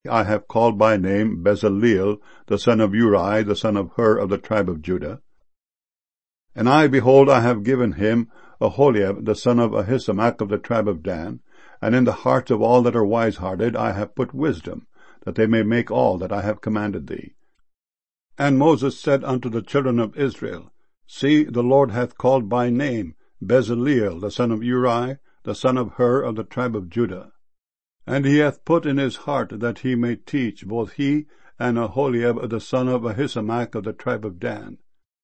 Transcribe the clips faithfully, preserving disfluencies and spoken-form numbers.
I have called by name Bezaleel, the son of Uri, the son of Hur, of the tribe of Judah. And I, behold, I have given him Aholiab, the son of Ahisamach, of the tribe of Dan, and in the hearts of all that are wise-hearted I have put wisdom, that they may make all that I have commanded thee. And Moses said unto the children of Israel, See, the Lord hath called by name Bezaleel, the son of Uri, the son of Hur, of the tribe of Judah. And he hath put in his heart that he may teach, both he and Aholiab, the son of Ahisamach, of the tribe of Dan.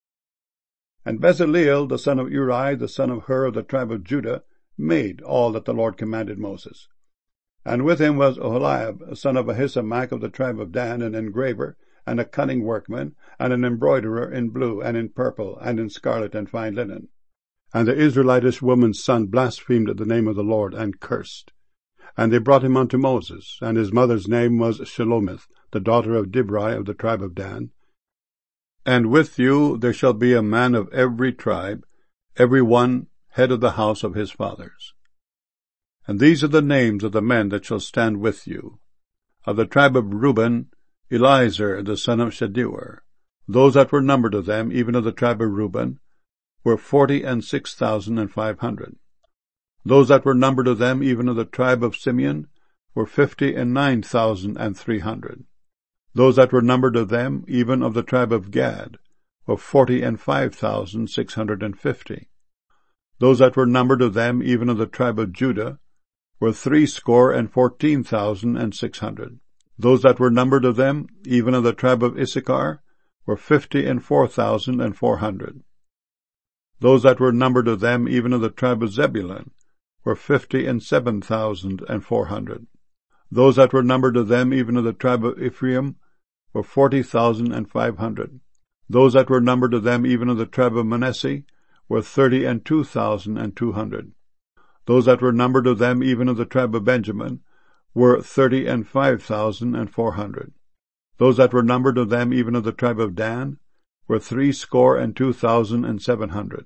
And Bezaleel, the son of Uri, the son of Hur, of the tribe of Judah, made all that the Lord commanded Moses. And with him was Aholiab, son of Ahisamach, of the tribe of Dan, an engraver, and a cunning workman, and an embroiderer in blue, and in purple, and in scarlet, and fine linen. And the Israelitish woman's son blasphemed the name of the Lord, and cursed. And they brought him unto Moses, and his mother's name was Shelomith, the daughter of Dibri, of the tribe of Dan. And with you there shall be a man of every tribe, every one head of the house of his fathers. And these are the names of the men that shall stand with you. Of the tribe of Reuben, Eliezer, the son of Shedeur. Those that were numbered of them, even of the tribe of Reuben, were forty and six thousand and five hundred. Those that were numbered of them, even of the tribe of Simeon, were fifty and nine thousand and three hundred. Those that were numbered of them, even of the tribe of Gad, were forty and five thousand six hundred and fifty. Those that were numbered of them, even of the tribe of Judah, were threescore and fourteen thousand and six hundred. Those that were numbered of them, even of the tribe of Issachar, were fifty and four thousand and four hundred. Those that were numbered of them, even of the tribe of Zebulun, were fifty and seven thousand and four hundred. Those that were numbered of them, even of the tribe of Ephraim, were forty thousand and five hundred. Those that were numbered of them, even of the tribe of Manasseh, were thirty and two thousand and two hundred. Those that were numbered of them, even of the tribe of Benjamin, were thirty and five thousand and four hundred. Those that were numbered of them, even of the tribe of Dan, were threescore and two thousand and seven hundred.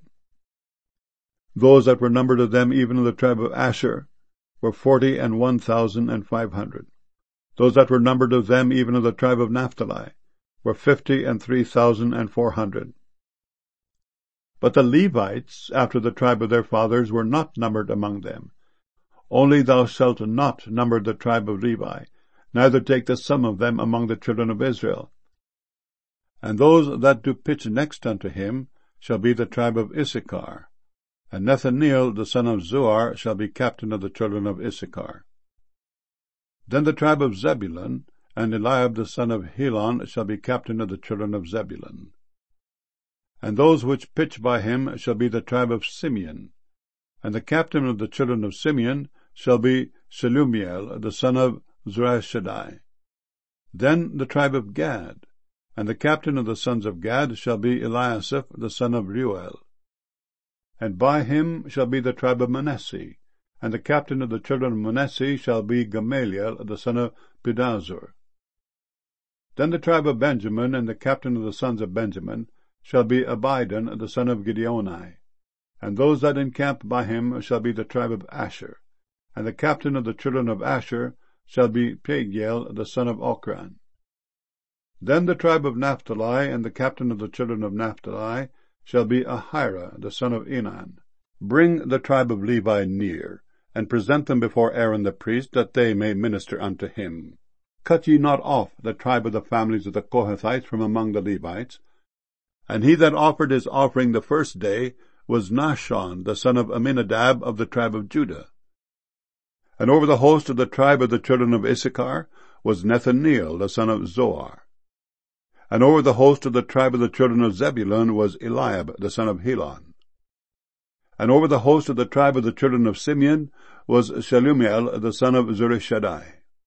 Those that were numbered of them, even of the tribe of Asher, were forty and one thousand and five hundred. Those that were numbered of them, even of the tribe of Naphtali, were fifty and three thousand and four hundred. But the Levites, after the tribe of their fathers, were not numbered among them. Only thou shalt not number the tribe of Levi, neither take the sum of them among the children of Israel. And those that do pitch next unto him shall be the tribe of Issachar. And Nethaneel the son of Zuar shall be captain of the children of Issachar. Then the tribe of Zebulun, and Eliab the son of Helon shall be captain of the children of Zebulun. And those which pitch by him shall be the tribe of Simeon. And the captain of the children of Simeon shall be Shelumiel the son of Zurishaddai. Then the tribe of Gad, and the captain of the sons of Gad shall be Eliasaph the son of Reuel. And by him shall be the tribe of Manasseh, and the captain of the children of Manasseh shall be Gamaliel the son of Pedahzur. Then the tribe of Benjamin, and the captain of the sons of Benjamin, shall be Abidan the son of Gideoni. And those that encamp by him shall be the tribe of Asher, and the captain of the children of Asher shall be Pagiel the son of Ochran. Then the tribe of Naphtali, and the captain of the children of Naphtali, shall be Ahira the son of Enan. Bring the tribe of Levi near, and present them before Aaron the priest, that they may minister unto him. Cut ye not off the tribe of the families of the Kohathites from among the Levites. And he that offered his offering the first day was Nahshon the son of Amminadab of the tribe of Judah. And over the host of the tribe of the children of Issachar was Nethaneel the son of Zoar. And over the host of the tribe of the children of Zebulun was Eliab the son of Helon. And over the host of the tribe of the children of Simeon was Shelumiel the son of Zurishaddai.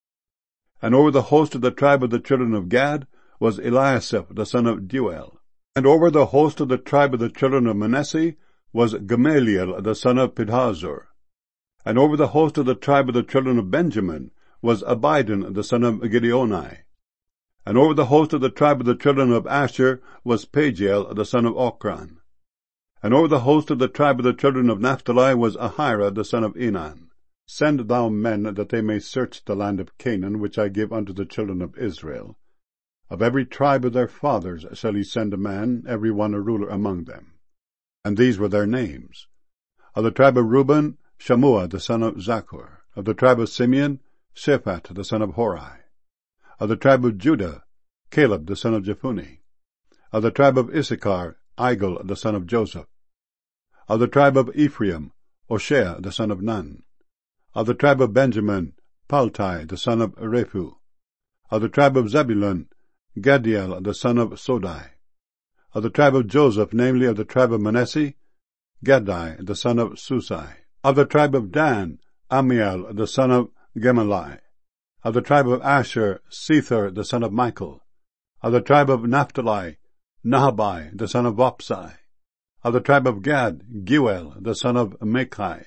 And over the host of the tribe of the children of Gad was Eliasaph the son of Deuel. And over the host of the tribe of the children of Manasseh was Gamaliel the son of Pedahzur. And over the host of the tribe of the children of Benjamin was Abidan the son of Gideoni. And over the host of the tribe of the children of Asher was Pagiel the son of Ochran. And over the host of the tribe of the children of Naphtali was Ahira the son of Enan. Send thou men that they may search the land of Canaan, which I give unto the children of Israel. Of every tribe of their fathers shall he send a man, every one a ruler among them. And these were their names. Of the tribe of Reuben, Shammua the son of Zaccur. Of the tribe of Simeon, Shaphat the son of Hori. Of the tribe of Judah, Caleb the son of Jephunneh. Of the tribe of Issachar, Igal the son of Joseph. Of the tribe of Ephraim, Hoshea the son of Nun. Of the tribe of Benjamin, Paltai the son of Rephu. Of the tribe of Zebulun, Gadiel the son of Sodai. Of the tribe of Joseph, namely of the tribe of Manasseh, Gadai the son of Susai. Of the tribe of Dan, Amiel the son of Gemalli. Of the tribe of Asher, Sethur the son of Michael. Of the tribe of Naphtali, Nahabai the son of Vopsai. Of the tribe of Gad, Geuel the son of Machai.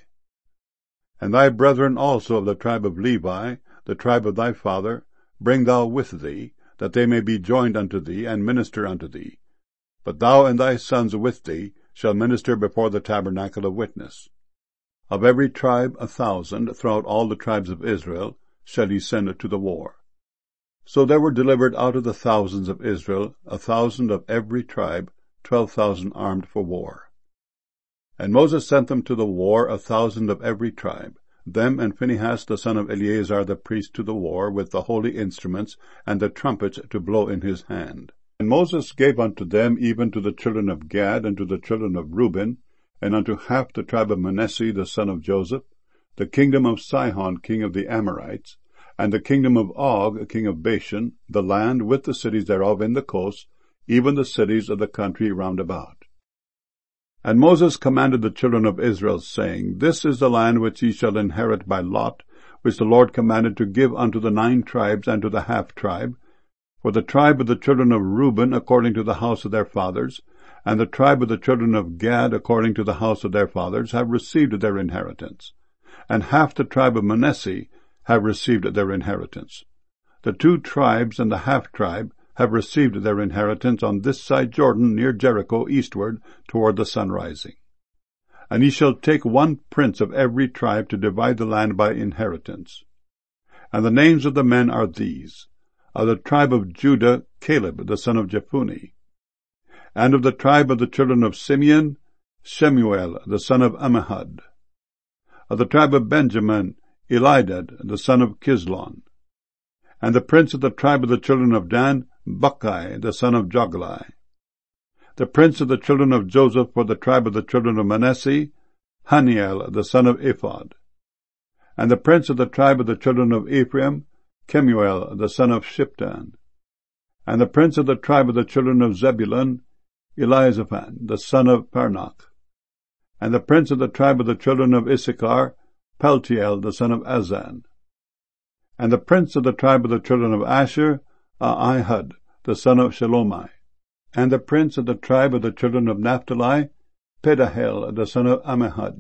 And thy brethren also of the tribe of Levi, the tribe of thy father, bring thou with thee, that they may be joined unto thee, and minister unto thee. But thou and thy sons with thee shall minister before the tabernacle of witness. Of every tribe a thousand, throughout all the tribes of Israel, shall he send to the war. So there were delivered out of the thousands of Israel, a thousand of every tribe, twelve thousand armed for war. And Moses sent them to the war, a thousand of every tribe, them and Phinehas the son of Eleazar the priest to the war, with the holy instruments, and the trumpets to blow in his hand. And Moses gave unto them, even to the children of Gad, and to the children of Reuben, and unto half the tribe of Manasseh the son of Joseph, the kingdom of Sihon king of the Amorites, and the kingdom of Og king of Bashan, the land with the cities thereof in the coast, even the cities of the country round about. And Moses commanded the children of Israel, saying, This is the land which ye shall inherit by lot, which the Lord commanded to give unto the nine tribes and to the half tribe, for the tribe of the children of Reuben according to the house of their fathers, and the tribe of the children of Gad according to the house of their fathers, have received their inheritance, and half the tribe of Manasseh have received their inheritance. The two tribes and the half tribe have received their inheritance on this side Jordan, near Jericho, eastward, toward the sun rising. And ye shall take one prince of every tribe to divide the land by inheritance. And the names of the men are these: of the tribe of Judah, Caleb the son of Jephunneh. And of the tribe of the children of Simeon, Shemuel the son of Ammihud. Of the tribe of Benjamin, Elidad the son of Kislon. And the prince of the tribe of the children of Dan, Buckai the son of Joglai. The prince of the children of Joseph for the tribe of the children of Manasseh, Haniel the son of Ephod. And the prince of the tribe of the children of Ephraim, Kemuel the son of Shiptan. And the prince of the tribe of the children of Zebulun, Elizaphan the son of Parnach. And the prince of the tribe of the children of Issachar, Paltiel the son of Azan. And the prince of the tribe of the children of Asher, Ahihud the son of Shelomai. And the prince of the tribe of the children of Naphtali, Pedahel the son of Ammihud.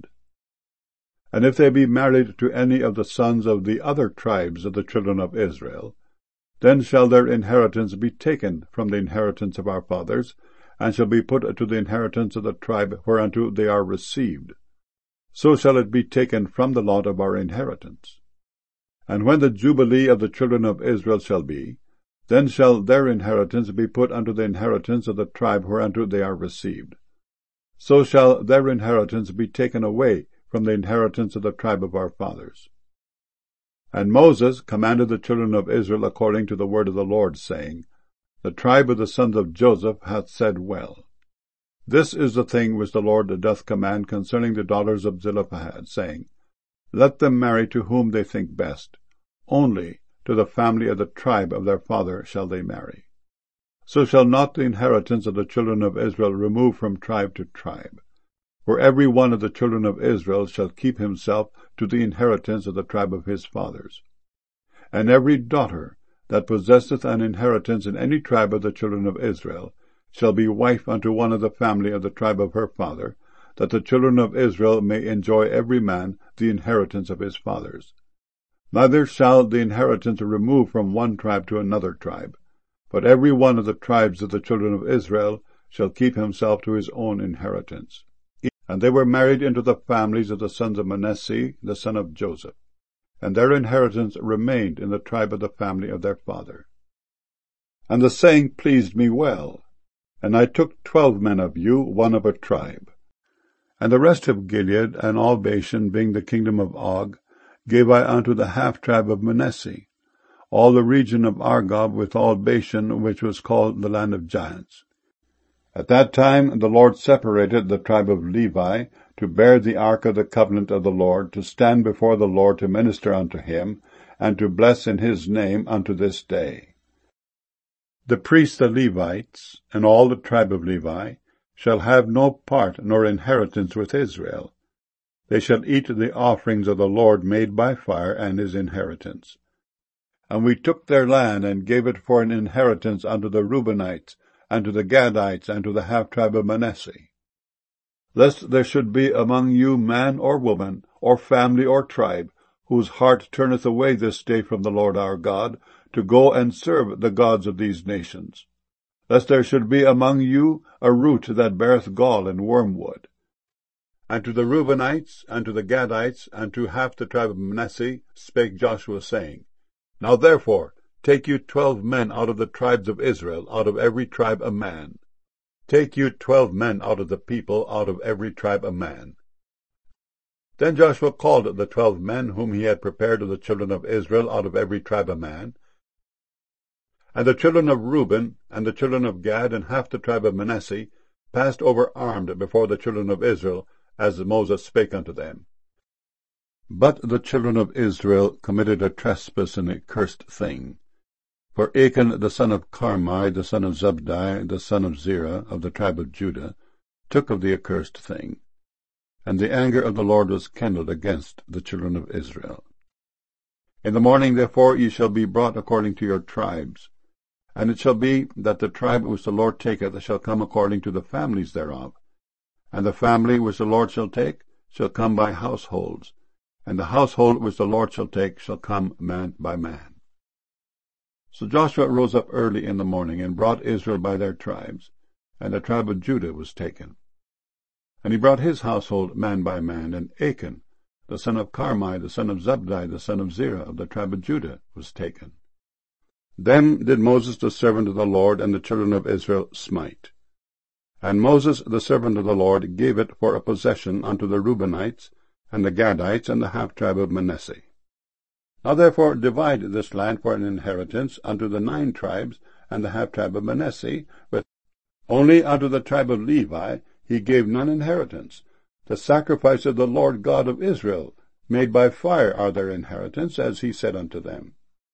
And if they be married to any of the sons of the other tribes of the children of Israel, then shall their inheritance be taken from the inheritance of our fathers, and shall be put to the inheritance of the tribe whereunto they are received. So shall it be taken from the lot of our inheritance. And when the jubilee of the children of Israel shall be, then shall their inheritance be put unto the inheritance of the tribe whereunto they are received. So shall their inheritance be taken away from the inheritance of the tribe of our fathers. And Moses commanded the children of Israel according to the word of the Lord, saying, The tribe of the sons of Joseph hath said well. This is the thing which the Lord doth command concerning the daughters of Zelophehad, saying, Let them marry to whom they think best, only to the family of the tribe of their father shall they marry. So shall not the inheritance of the children of Israel remove from tribe to tribe, for every one of the children of Israel shall keep himself to the inheritance of the tribe of his fathers. And every daughter that possesseth an inheritance in any tribe of the children of Israel shall be wife unto one of the family of the tribe of her father, that the children of Israel may enjoy every man the inheritance of his fathers. Neither shall the inheritance remove from one tribe to another tribe, but every one of the tribes of the children of Israel shall keep himself to his own inheritance. And they were married into the families of the sons of Manasseh, the son of Joseph. and their inheritance remained in the tribe of the family of their father. And the saying pleased me well, and I took twelve men of you, one of a tribe. And the rest of Gilead and all Bashan, being the kingdom of Og, gave I unto the half-tribe of Manasseh, all the region of Argob with all Bashan, which was called the land of giants. At that time the Lord separated the tribe of Levi to bear the ark of the covenant of the Lord, to stand before the Lord to minister unto him, and to bless in his name unto this day. The priests the Levites, and all the tribe of Levi, shall have no part nor inheritance with Israel. They shall eat the offerings of the Lord made by fire and his inheritance. And we took their land, and gave it for an inheritance unto the Reubenites, and to the Gadites, and to the half-tribe of Manasseh. Lest there should be among you man or woman, or family or tribe, whose heart turneth away this day from the Lord our God, to go and serve the gods of these nations. Lest there should be among you a root that beareth gall and wormwood. And to the Reubenites, and to the Gadites, and to half the tribe of Manasseh spake Joshua, saying, Now therefore take you twelve men out of the tribes of Israel, out of every tribe a man. Take you twelve men out of the people, out of every tribe a man. Then Joshua called the twelve men whom he had prepared of the children of Israel, out of every tribe a man. And the children of Reuben, and the children of Gad, and half the tribe of Manasseh, passed over armed before the children of Israel, as Moses spake unto them. But the children of Israel committed a trespass and a cursed thing. For Achan the son of Carmi, the son of Zabdi, the son of Zerah, of the tribe of Judah, took of the accursed thing. And the anger of the Lord was kindled against the children of Israel. In the morning therefore ye shall be brought according to your tribes. And it shall be that the tribe which the Lord taketh shall come according to the families thereof. And the family which the Lord shall take shall come by households. And the household which the Lord shall take shall come man by man. So Joshua rose up early in the morning, and brought Israel by their tribes, and the tribe of Judah was taken. And he brought his household man by man, and Achan, the son of Carmi, the son of Zabdi, the son of Zerah, of the tribe of Judah, was taken. Then did Moses the servant of the Lord and the children of Israel smite. And Moses the servant of the Lord gave it for a possession unto the Reubenites, and the Gadites, and the half-tribe of Manasseh. Now therefore divide this land for an inheritance unto the nine tribes, and the half-tribe of Manasseh, but only unto the tribe of Levi he gave none inheritance. The sacrifice of the Lord God of Israel, made by fire, are their inheritance, as he said unto them.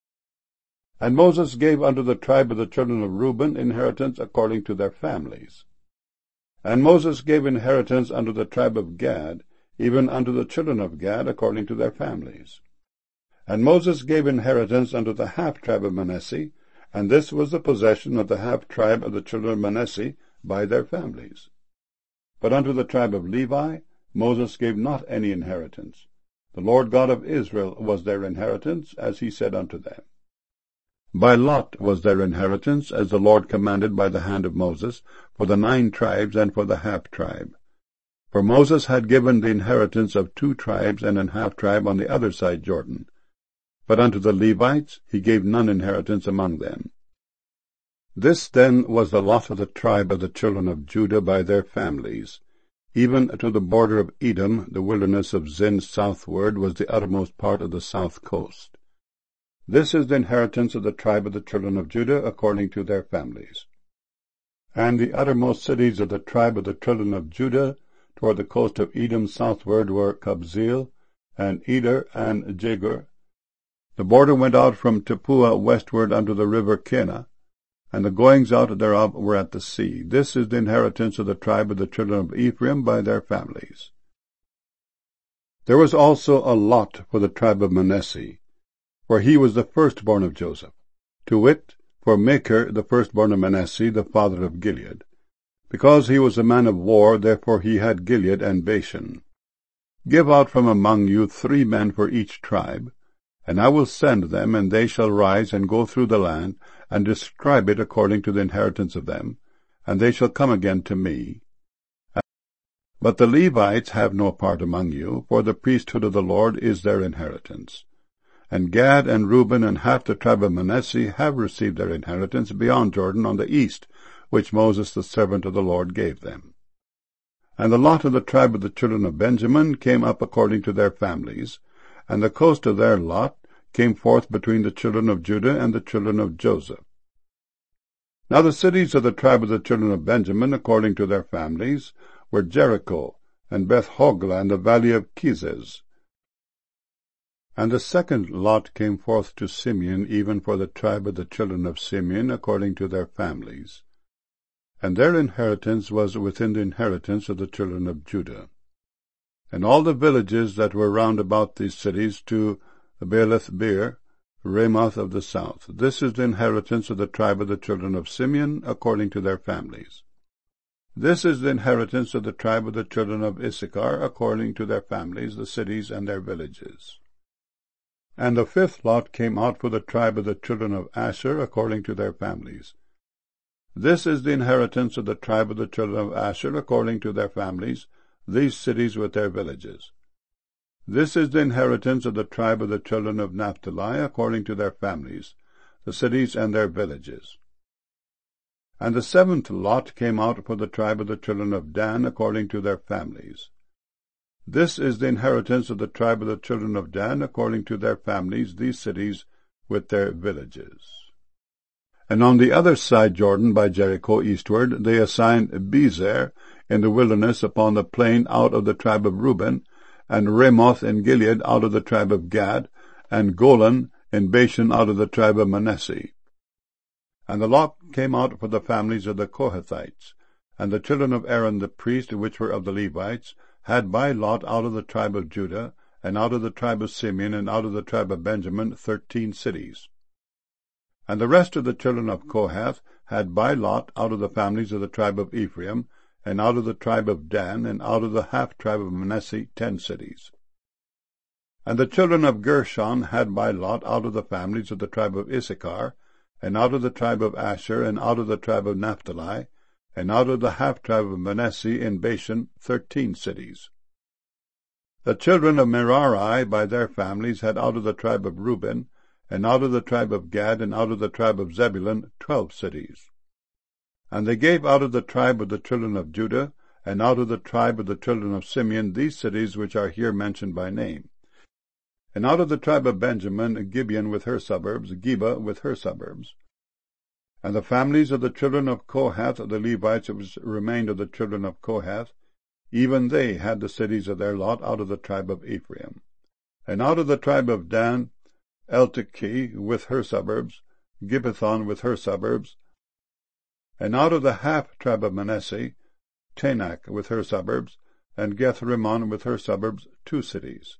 And Moses gave unto the tribe of the children of Reuben inheritance according to their families. And Moses gave inheritance unto the tribe of Gad, even unto the children of Gad according to their families. And Moses gave inheritance unto the half-tribe of Manasseh, and this was the possession of the half-tribe of the children of Manasseh by their families. But unto the tribe of Levi Moses gave not any inheritance. The Lord God of Israel was their inheritance, as he said unto them. By lot was their inheritance, as the Lord commanded by the hand of Moses, for the nine tribes and for the half-tribe. For Moses had given the inheritance of two tribes and an half-tribe on the other side Jordan. But unto the Levites he gave none inheritance among them. This then was the lot of the tribe of the children of Judah by their families. Even to the border of Edom, the wilderness of Zin southward, was the uttermost part of the south coast. This is the inheritance of the tribe of the children of Judah according to their families. And the uttermost cities of the tribe of the children of Judah toward the coast of Edom southward were Kabzeel, and Eder, and Jegur. The border went out from Tappuah westward unto the river Kenah, and the goings out thereof were at the sea. This is the inheritance of the tribe of the children of Ephraim by their families. There was also a lot for the tribe of Manasseh, for he was the firstborn of Joseph, to wit, for Machir the firstborn of Manasseh, the father of Gilead. Because he was a man of war, therefore he had Gilead and Bashan. Give out from among you three men for each tribe, and I will send them, and they shall rise and go through the land, and describe it according to the inheritance of them, and they shall come again to me. But the Levites have no part among you, for the priesthood of the Lord is their inheritance. And Gad and Reuben and half the tribe of Manasseh have received their inheritance beyond Jordan on the east, which Moses the servant of the Lord gave them. And the lot of the tribe of the children of Benjamin came up according to their families, and the coast of their lot came forth between the children of Judah and the children of Joseph. Now the cities of the tribe of the children of Benjamin, according to their families, were Jericho, and Beth-hogla, and the valley of Kezez. And the second lot came forth to Simeon, even for the tribe of the children of Simeon, according to their families. And their inheritance was within the inheritance of the children of Judah. And all the villages that were round about these cities to Baalath-beer, Ramoth of the south. This is the inheritance of the tribe of the children of Simeon, according to their families. This is the inheritance of the tribe of the children of Issachar, according to their families, the cities and their villages. And the fifth lot came out for the tribe of the children of Asher, according to their families. This is the inheritance of the tribe of the children of Asher, according to their families, these cities with their villages. This is the inheritance of the tribe of the children of Naphtali, according to their families, the cities and their villages. And the seventh lot came out for the tribe of the children of Dan, according to their families. This is the inheritance of the tribe of the children of Dan, according to their families, these cities with their villages. And on the other side Jordan, by Jericho eastward, they assigned Bezer in the wilderness upon the plain out of the tribe of Reuben, and Ramoth in Gilead out of the tribe of Gad, and Golan in Bashan out of the tribe of Manasseh. And the lot came out for the families of the Kohathites, and the children of Aaron the priest, which were of the Levites, had by lot out of the tribe of Judah, and out of the tribe of Simeon, and out of the tribe of Benjamin, thirteen cities. And the rest of the children of Kohath had by lot out of the families of the tribe of Ephraim, and out of the tribe of Dan, and out of the half-tribe of Manasseh, ten cities. And the children of Gershon had by lot out of the families of the tribe of Issachar, and out of the tribe of Asher, and out of the tribe of Naphtali, and out of the half-tribe of Manasseh in Bashan, thirteen cities. The children of Merari by their families had out of the tribe of Reuben, and out of the tribe of Gad, and out of the tribe of Zebulun, twelve cities. And they gave out of the tribe of the children of Judah, and out of the tribe of the children of Simeon, these cities which are here mentioned by name. And out of the tribe of Benjamin, Gibeon with her suburbs, Geba with her suburbs. And the families of the children of Kohath, the Levites which remained of the children of Kohath, even they had the cities of their lot out of the tribe of Ephraim. And out of the tribe of Dan, Eltekeh with her suburbs, Gibbethon with her suburbs. And out of the half-tribe of Manasseh, Tanakh with her suburbs, and Geth-rimmon with her suburbs, two cities.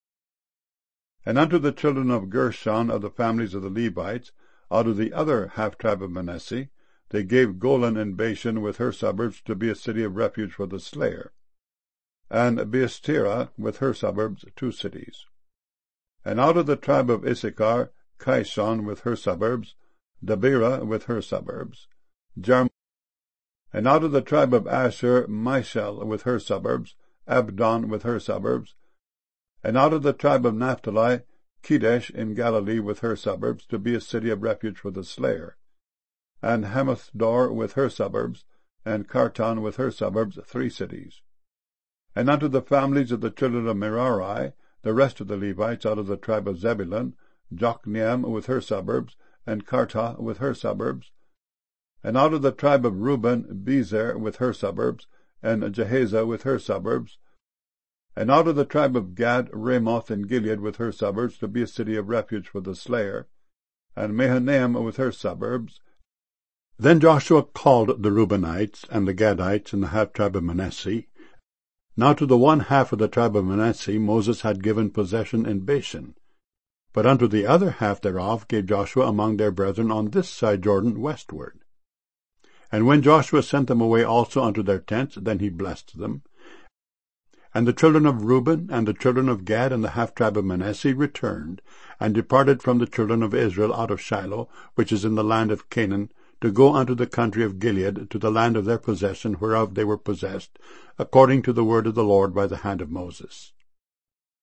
And unto the children of Gershon of the families of the Levites, out of the other half-tribe of Manasseh, they gave Golan in Bashan with her suburbs to be a city of refuge for the slayer, and Beestira with her suburbs, two cities. And out of the tribe of Issachar, Kishon with her suburbs, Dabira with her suburbs, Jarm. And out of the tribe of Asher, Mishal with her suburbs, Abdon with her suburbs. And out of the tribe of Naphtali, Kedesh in Galilee with her suburbs, to be a city of refuge for the slayer, and Hamathdor with her suburbs, and Kartan with her suburbs, three cities. And unto the families of the children of Merari, the rest of the Levites out of the tribe of Zebulun, Jokneam with her suburbs, and Karta with her suburbs. And out of the tribe of Reuben, Bezer with her suburbs, and Jehaza with her suburbs. And out of the tribe of Gad, Ramoth in Gilead with her suburbs, to be a city of refuge for the slayer, and Mahanaim with her suburbs. Then Joshua called the Reubenites, and the Gadites, and the half-tribe of Manasseh. Now to the one half of the tribe of Manasseh Moses had given possession in Bashan, but unto the other half thereof gave Joshua among their brethren on this side Jordan westward. And when Joshua sent them away also unto their tents, then he blessed them. And the children of Reuben, and the children of Gad, and the half-tribe of Manasseh returned, and departed from the children of Israel out of Shiloh, which is in the land of Canaan, to go unto the country of Gilead, to the land of their possession, whereof they were possessed, according to the word of the Lord by the hand of Moses.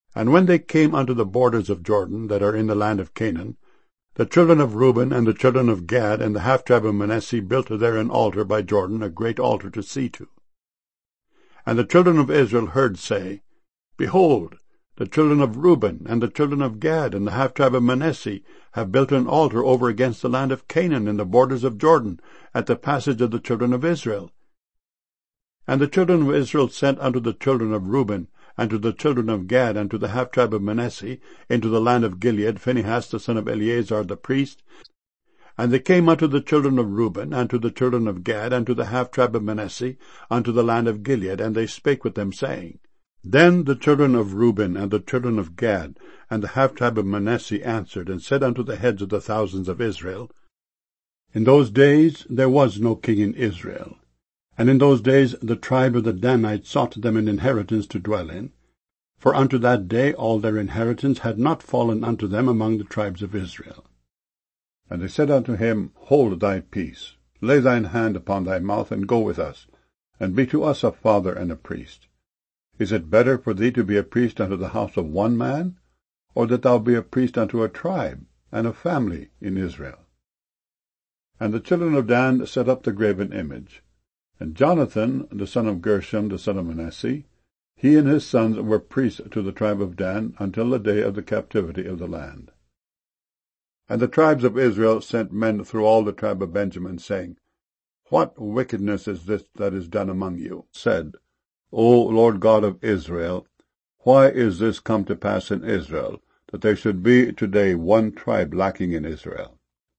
And when they came unto the borders of Jordan, that are in the land of Canaan, the children of Reuben and the children of Gad and the half tribe of Manasseh built there an altar by Jordan, a great altar to see to. And the children of Israel heard say, Behold, the children of Reuben and the children of Gad and the half tribe of Manasseh have built an altar over against the land of Canaan in the borders of Jordan, at the passage of the children of Israel. And the children of Israel sent unto the children of Reuben, and to the children of Gad, and to the half tribe of Manasseh, into the land of Gilead, Phinehas the son of Eleazar the priest. And they came unto the children of Reuben, and to the children of Gad, and to the half tribe of Manasseh, unto the land of Gilead, and they spake with them, saying, Then the children of Reuben, and the children of Gad, and the half tribe of Manasseh answered, and said unto the heads of the thousands of Israel, In those days there was no king in Israel. And in those days the tribe of the Danites sought them an inheritance to dwell in, for unto that day all their inheritance had not fallen unto them among the tribes of Israel. And they said unto him, Hold thy peace, lay thine hand upon thy mouth, and go with us, and be to us a father and a priest. Is it better for thee to be a priest unto the house of one man, or that thou be a priest unto a tribe and a family in Israel? And the children of Dan set up the graven image. And Jonathan, the son of Gershom, the son of Manasseh, he and his sons were priests to the tribe of Dan until the day of the captivity of the land. And the tribes of Israel sent men through all the tribe of Benjamin, saying, What wickedness is this that is done among you? Said, O Lord God of Israel, why is this come to pass in Israel, that there should be today one tribe lacking in Israel?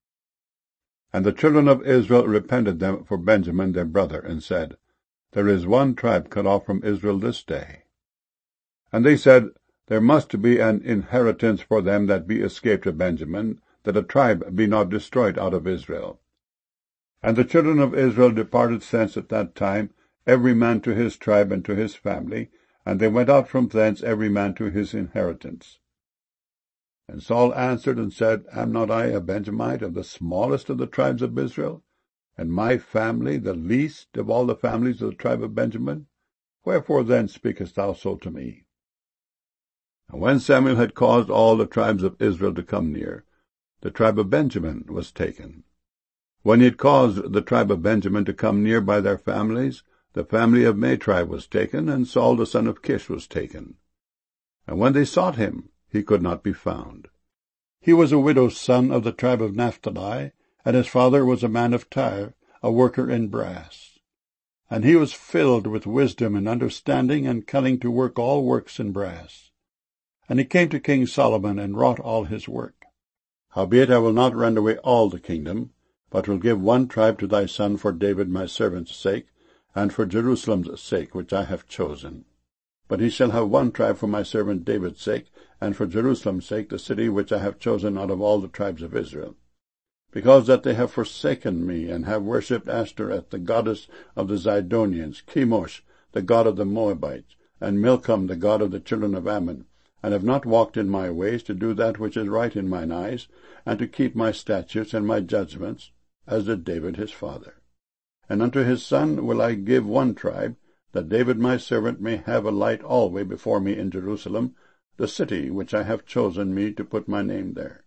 And the children of Israel repented them for Benjamin their brother, and said, There is one tribe cut off from Israel this day. And they said, There must be an inheritance for them that be escaped of Benjamin, that a tribe be not destroyed out of Israel. And the children of Israel departed thence at that time, every man to his tribe and to his family, and they went out from thence every man to his inheritance. And Saul answered and said, Am not I a Benjamite of the smallest of the tribes of Israel, and my family the least of all the families of the tribe of Benjamin? Wherefore then speakest thou so to me? And when Samuel had caused all the tribes of Israel to come near, the tribe of Benjamin was taken. When he had caused the tribe of Benjamin to come near by their families, the family of Matri was taken, and Saul the son of Kish was taken. And when they sought him, he could not be found. He was a widow's son of the tribe of Naphtali, and his father was a man of Tyre, a worker in brass. And he was filled with wisdom and understanding, and cunning to work all works in brass. And he came to King Solomon, and wrought all his work. Howbeit I will not rend away all the kingdom, but will give one tribe to thy son for David my servant's sake, and for Jerusalem's sake, which I have chosen. But he shall have one tribe for my servant David's sake, and for Jerusalem's sake, the city which I have chosen out of all the tribes of Israel. Because that they have forsaken me, and have worshipped Ashtoreth, the goddess of the Zidonians, Chemosh, the god of the Moabites, and Milcom, the god of the children of Ammon, and have not walked in my ways, to do that which is right in mine eyes, and to keep my statutes and my judgments, as did David his father. And unto his son will I give one tribe, that David my servant may have a light alway before me in Jerusalem, the city which I have chosen me to put my name there.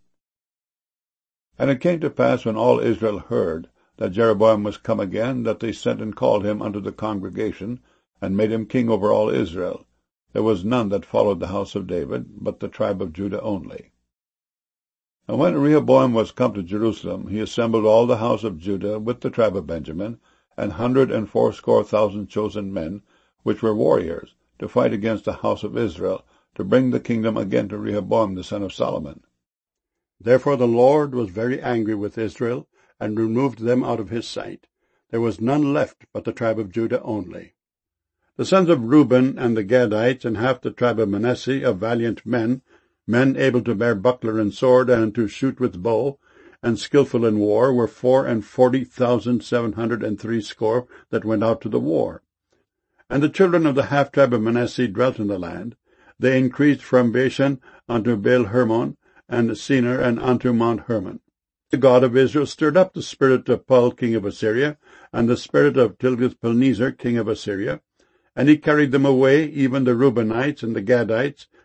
And it came to pass, when all Israel heard that Jeroboam was come again, that they sent and called him unto the congregation, and made him king over all Israel. There was none that followed the house of David, but the tribe of Judah only. And when Rehoboam was come to Jerusalem, he assembled all the house of Judah with the tribe of Benjamin, an hundred and fourscore thousand chosen men, which were warriors, to fight against the house of Israel, to bring the kingdom again to Rehoboam the son of Solomon. Therefore the Lord was very angry with Israel, and removed them out of his sight. There was none left but the tribe of Judah only. The sons of Reuben and the Gadites, and half the tribe of Manasseh, of valiant men, men able to bear buckler and sword, and to shoot with bow, and skillful in war, were four and forty thousand seven hundred and threescore that went out to the war. And the children of the half tribe of Manasseh dwelt in the land. They increased from Bashan unto Baal-Hermon, and Senir, and unto Mount Hermon. The God of Israel stirred up the spirit of Pul king of Assyria, and the spirit of Tilgath-Pilneser king of Assyria, and he carried them away, even the Reubenites and the Gadites,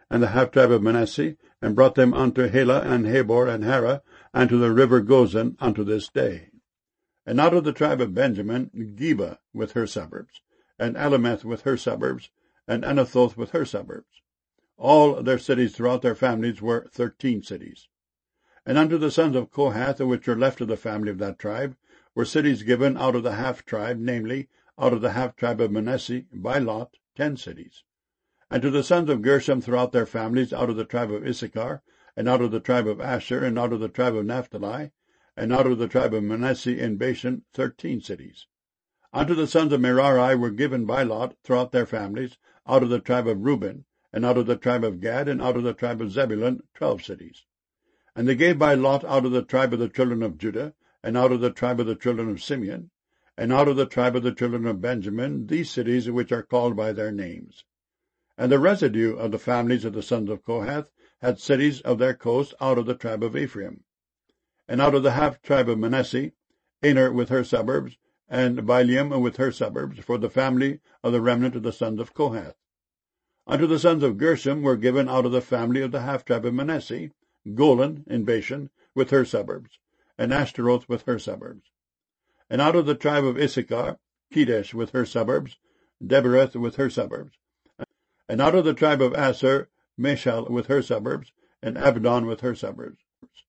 and the half-tribe of Manasseh, and brought them unto Helah, and Habor, and Hara, and to the river Gozan, unto this day. And out of the tribe of Benjamin, Geba with her suburbs, and Alameth with her suburbs, and Anathoth with her suburbs. All their cities throughout their families were thirteen cities. And unto the sons of Kohath, which were left of the family of that tribe, were cities given out of the half-tribe, namely, out of the half-tribe of Manasseh, by lot, ten cities. And to the sons of Gershom throughout their families, out of the tribe of Issachar, and out of the tribe of Asher, and out of the tribe of Naphtali, and out of the tribe of Manasseh in Bashan, thirteen cities. Unto the sons of Merari were given by lot throughout their families, out of the tribe of Reuben, and out of the tribe of Gad, and out of the tribe of Zebulun, twelve cities. And they gave by lot out of the tribe of the children of Judah, and out of the tribe of the children of Simeon, and out of the tribe of the children of Benjamin, these cities which are called by their names. And the residue of the families of the sons of Kohath had cities of their coast out of the tribe of Ephraim. And out of the half-tribe of Manasseh, Aner with her suburbs, and Bileam with her suburbs, for the family of the remnant of the sons of Kohath. Unto the sons of Gershom were given out of the family of the half-tribe of Manasseh, Golan in Bashan with her suburbs, and Ashtaroth with her suburbs. And out of the tribe of Issachar, Kedesh with her suburbs, Debereth with her suburbs. And out of the tribe of Aser, Meshal with her suburbs, and Abaddon with her suburbs.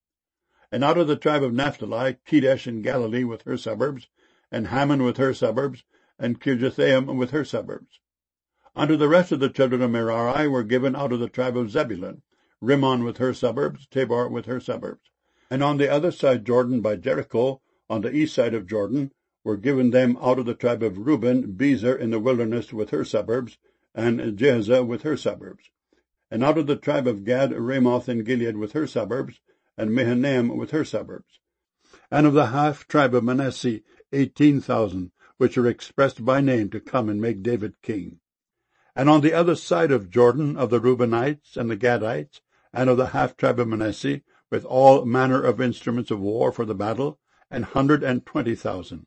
And out of the tribe of Naphtali, Kedesh in Galilee with her suburbs, and Hammon with her suburbs, and Kirjathaim with her suburbs. Unto the rest of the children of Merari were given out of the tribe of Zebulun, Rimmon with her suburbs, Tabor with her suburbs. And on the other side Jordan by Jericho, on the east side of Jordan, were given them out of the tribe of Reuben, Bezer in the wilderness with her suburbs, and Jehazzah with her suburbs. And out of the tribe of Gad, Ramoth in Gilead with her suburbs, and Mahanaim with her suburbs. And of the half-tribe of Manasseh, eighteen thousand, which are expressed by name to come and make David king. And on the other side of Jordan, of the Reubenites and the Gadites, and of the half-tribe of Manasseh, with all manner of instruments of war for the battle, an hundred and twenty thousand.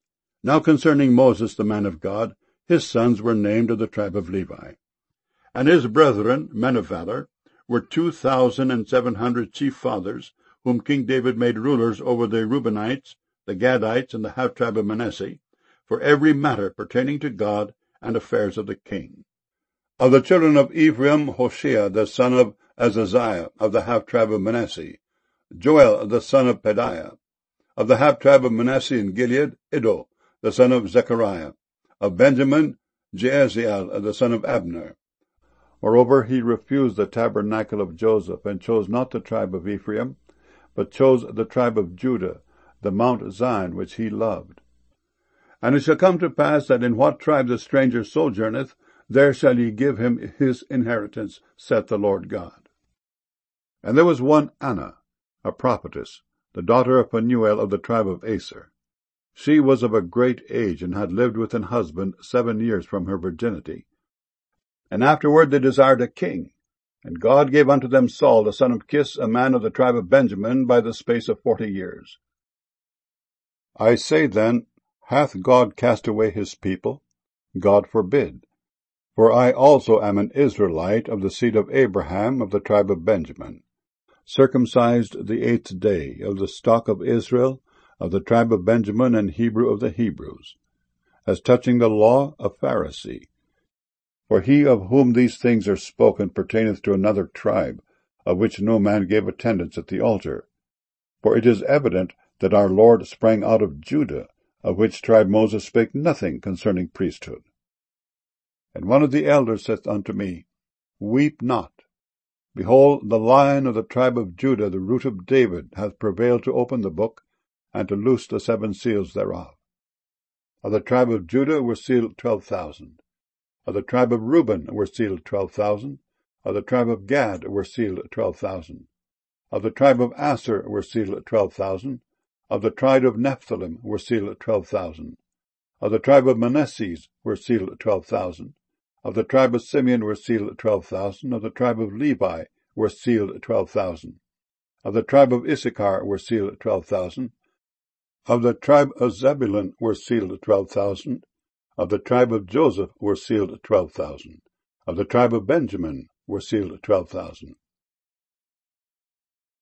Now concerning Moses the man of God, his sons were named of the tribe of Levi. And his brethren, men of valor, were two thousand and seven hundred chief fathers, whom King David made rulers over the Reubenites, the Gadites, and the half-tribe of Manasseh, for every matter pertaining to God and affairs of the king. Of the children of Ephraim, Hoshea the son of Azaziah, of the half-tribe of Manasseh, Joel the son of Pedaiah. Of the half-tribe of Manasseh in Gilead, Iddo the son of Zechariah. Of Benjamin, Jeaziel the son of Abner. Moreover, he refused the tabernacle of Joseph, and chose not the tribe of Ephraim, but chose the tribe of Judah, the Mount Zion which he loved. And it shall come to pass that in what tribe the stranger sojourneth, there shall ye give him his inheritance, saith the Lord God. And there was one Anna, a prophetess, the daughter of Phanuel of the tribe of Aser. She was of a great age, and had lived with an husband seven years from her virginity. And afterward they desired a king, and God gave unto them Saul the son of Kish, a man of the tribe of Benjamin, by the space of forty years. I say then, hath God cast away his people? God forbid. For I also am an Israelite of the seed of Abraham of the tribe of Benjamin, circumcised the eighth day, of the stock of Israel, of the tribe of Benjamin, and Hebrew of the Hebrews, as touching the law, a Pharisee. For he of whom these things are spoken pertaineth to another tribe, of which no man gave attendance at the altar. For it is evident that our Lord sprang out of Judah, of which tribe Moses spake nothing concerning priesthood. And one of the elders saith unto me, Weep not. Behold, the Lion of the tribe of Judah, the root of David, hath prevailed to open the book, and to loose the seven seals thereof. Of the tribe of Judah were sealed twelve thousand. Of the tribe of Reuben were sealed twelve thousand. Of the tribe of Gad were sealed twelve thousand. Of the tribe of Aser were sealed twelve thousand. Of the tribe of Nephthalim were sealed twelve thousand. Of the tribe of Manasseh were sealed twelve thousand. Of the tribe of Simeon were sealed twelve thousand. Of the tribe of Levi were sealed twelve thousand. Of the tribe of Issachar were sealed twelve thousand. Of the tribe of Zebulun were sealed twelve thousand. Of the tribe of Joseph were sealed twelve thousand. Of the tribe of Benjamin were sealed twelve thousand.